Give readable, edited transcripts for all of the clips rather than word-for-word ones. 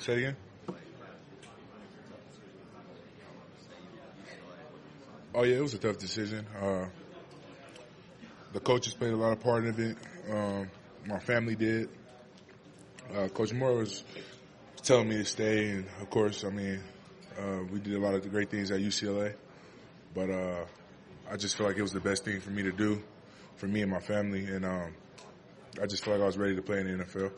Say it again. Oh yeah, it was a tough decision. The coaches played a lot of part of it. My family did. Coach Moore was telling me to stay, and of course, we did a lot of the great things at UCLA. But I just feel like it was the best thing for me to do, for me and my family, and I just feel like I was ready to play in the NFL.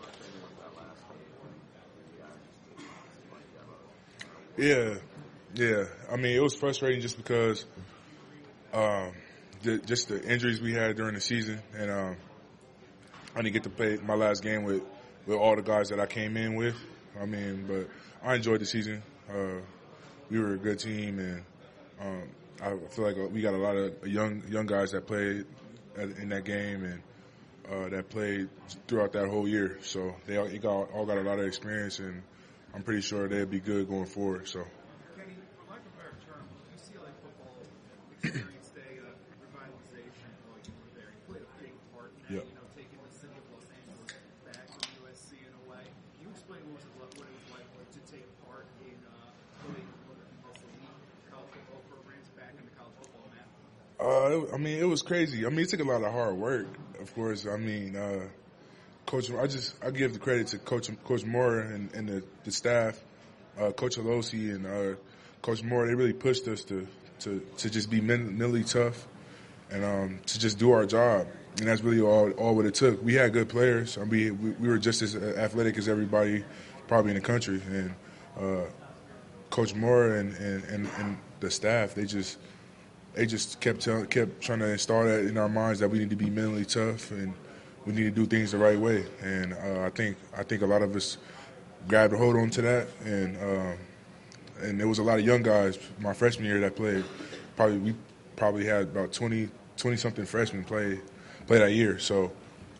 Yeah. It was frustrating just because just the injuries we had during the season, and I didn't get to play my last game with all the guys that I came in with. But I enjoyed the season. We were a good team, and I feel like we got a lot of young guys that played in that game and that played throughout that whole year. So they all got a lot of experience, and I'm pretty sure they'll be good going forward. So. Kenny, for lack of a better term, UCLA football experienced a revitalization while you were there. You played a big part in that, taking the city of Los Angeles back from USC in a way. Can you explain what it was like to take part in putting one of the most elite college football programs back in the college football map? It was crazy. It took a lot of hard work, of course. Coach, I give the credit to Coach Moore and the staff, Coach Alosi and Coach Moore. They really pushed us to just be mentally tough and to just do our job. And that's really all what it took. We had good players. We were just as athletic as everybody probably in the country. And Coach Moore and the staff, they just kept trying to install that in our minds that we need to be mentally tough and we need to do things the right way. And I think a lot of us grabbed a hold on to that. And there was a lot of young guys my freshman year that played. We probably had about 20 something freshmen play that year. So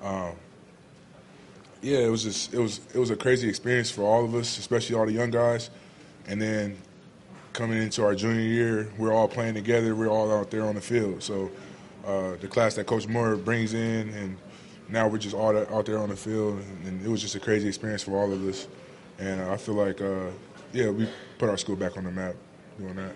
it was a crazy experience for all of us, especially all the young guys. And then coming into our junior year, we're all playing together. We're all out there on the field. So the class that Coach Moore brings in, and now we're just all out there on the field, and it was just a crazy experience for all of us. And I feel like, we put our school back on the map doing that.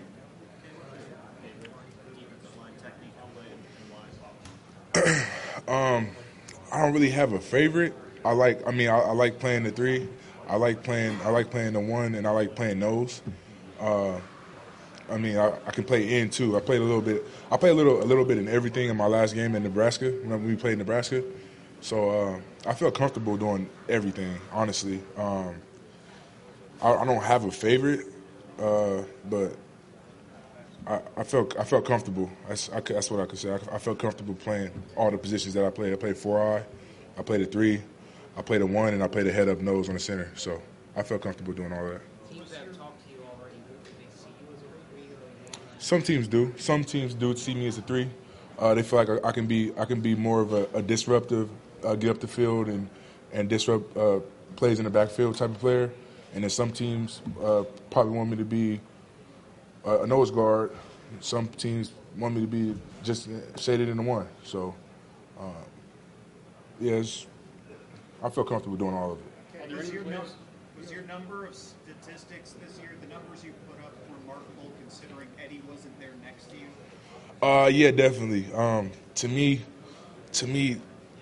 I don't really have a favorite. I like playing the three. I like playing the one, and I like playing nose. I can play in too. I played a little bit. I played a little bit in everything in my last game in Nebraska when we played Nebraska. So I feel comfortable doing everything. Honestly, I don't have a favorite, but I felt comfortable. That's what I could say. I felt comfortable playing all the positions that I played. I played 4-eye, I played a 3, I played a 1, and I played a head up nose on the center. So I felt comfortable doing all that. Teams that have talked to you already, do they see you as a 3 or Some teams do. Some teams do see me as a 3. They feel like I can be more of a disruptive, get up the field and disrupt plays in the backfield type of player. And then some teams probably want me to be a nose guard. Some teams want me to be just shaded in the 1. So, I feel comfortable doing all of it. Was your number of statistics this year, the numbers you put up, remarkable considering Eddie wasn't there next to you? Yeah, definitely. To me,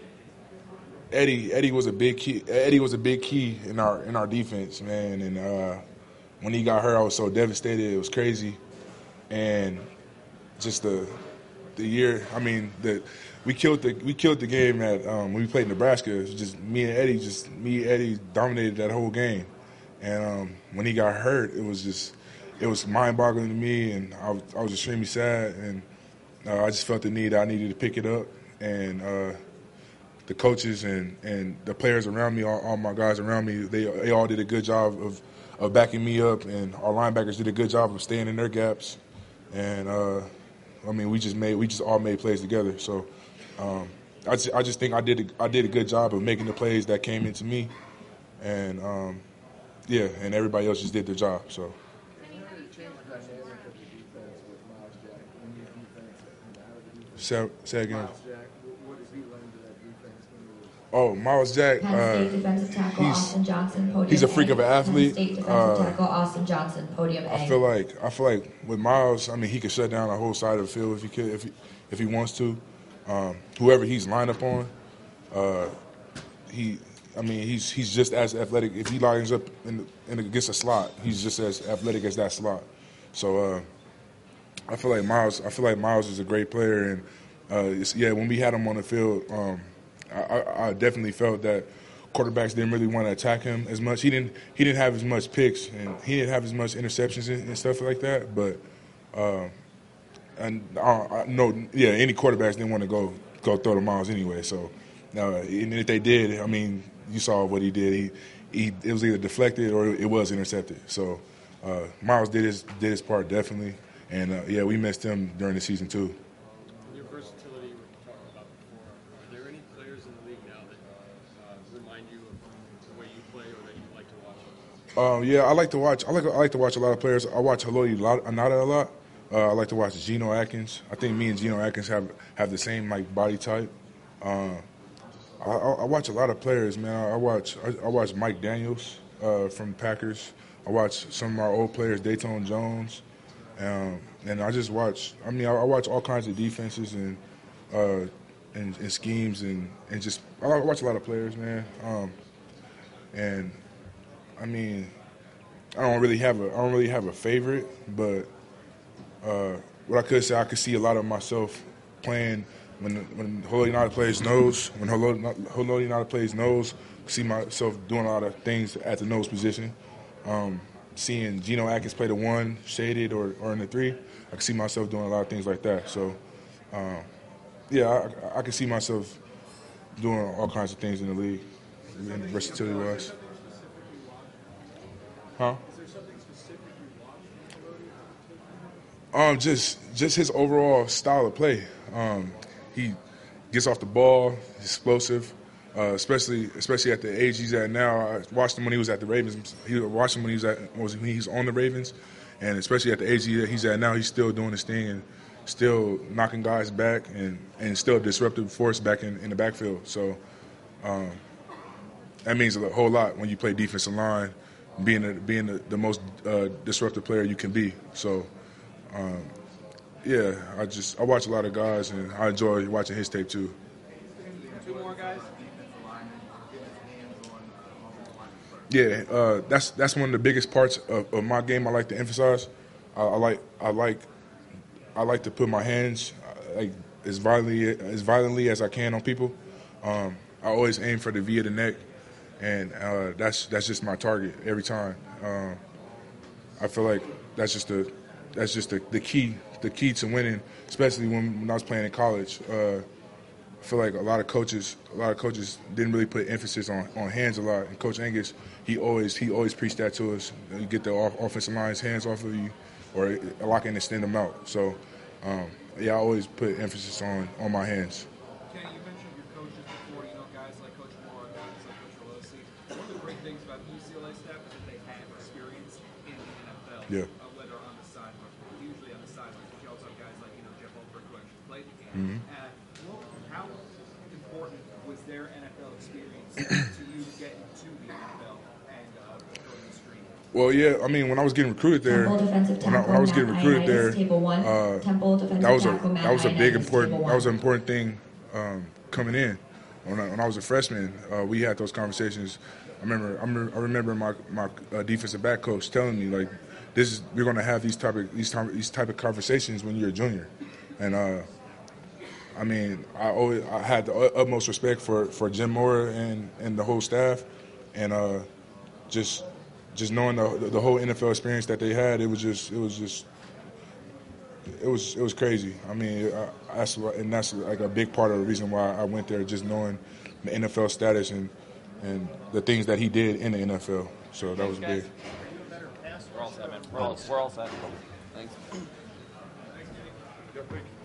Eddie was a big key. Eddie was a big key in our defense, man. And when he got hurt, I was so devastated. It was crazy, and just the year. We killed the game at when we played Nebraska. It was just me and Eddie dominated that whole game. And when he got hurt, it was mind-boggling to me, and I was extremely sad. And I just felt the need. I needed to pick it up, and the coaches and the players around me, all my guys around me, they all did a good job of backing me up, and our linebackers did a good job of staying in their gaps. And we just all made plays together. So I just think I did a good job of making the plays that came into me, and and everybody else just did their job. So. Say again. Oh, Miles Jack. Penn State defensive tackle Austin Johnson, podium he's a freak of an athlete. Penn State defensive tackle Austin Johnson, podium A. I feel like with Miles, I mean, he could shut down a whole side of the field if he wants to. Whoever he's lined up on, he's just as athletic. If he lines up in against a slot, he's just as athletic as that slot. So I feel like Miles is a great player, and when we had him on the field, I definitely felt that quarterbacks didn't really want to attack him as much. He didn't have as much picks and he didn't have as much interceptions and stuff like that. But any quarterbacks didn't want to go throw to Miles anyway. So and if they did, I mean, you saw what he did. It was either deflected or it was intercepted. So Miles did his part definitely, and we missed him during the season too. Your versatility we were talking about before. Are there any players in the league now that remind you of the way you play or that you like to watch? I like to watch. I like to watch a lot of players. I watch Haloti Ngata a lot. I like to watch Geno Atkins. I think me and Geno Atkins have the same body type. I watch a lot of players, man. I watch Mike Daniels from the Packers. I watch some of our old players, Dayton Jones, and I just watch. I mean, I watch all kinds of defenses and schemes and just I watch a lot of players, man. And I mean, I don't really have a favorite, but what I could say, I could see a lot of myself playing when Haloti Ngata plays nose. When Haloti Ngata plays nose, I see myself doing a lot of things at the nose position. Seeing Geno Atkins play the 1 shaded or in the 3, I can see myself doing a lot of things like that. So, I can see myself doing all kinds of things in the league, and versatility-wise. Huh? Is there something specific you watch? Just his overall style of play. He gets off the ball, he's explosive. Especially at the age he's at now. I watched him when he was at the Ravens. He watched him when he's on the Ravens, and especially at the age he's at now, he's still doing his thing and still knocking guys back and still a disruptive force back in the backfield. So that means a whole lot when you play defensive line, being the most disruptive player you can be. So I watch a lot of guys and I enjoy watching his tape too. Two more guys. Yeah, that's one of the biggest parts of my game. I like to emphasize. I like to put my hands as violently as I can on people. I always aim for the V of the neck, and that's just my target every time. I feel like that's just the key to winning, especially when I was playing in college. I feel like a lot of coaches didn't really put emphasis on hands a lot. And Coach Angus, he always preached that to us. You get the offensive line's hands off of you, or lock and extend them out. So, I always put emphasis on my hands. Kenny, you mentioned your coaches before. Guys like Coach Moore, guys like Coach Rossi. One of the great things about UCLA staff is that they have experience in the NFL. Yeah. Whether on the sideline, usually on the sideline, but you also have guys like Jeff Ulbrich who actually played the game. How important was their NFL experience to you getting to the NFL and going the stream? Well, yeah, I mean, when I was getting recruited there, that was an important thing coming in. When I was a freshman, we had those conversations. I remember my defensive back coach telling me we're going to have these type of conversations when you're a junior, and I had the utmost respect for Jim Mora and the whole staff, and just knowing the whole NFL experience that they had, it was crazy. I mean, that's like a big part of the reason why I went there, just knowing the NFL status and the things that he did in the NFL. So that was big. We're all set, man. We're all set. Thanks. Thanks, Kenny.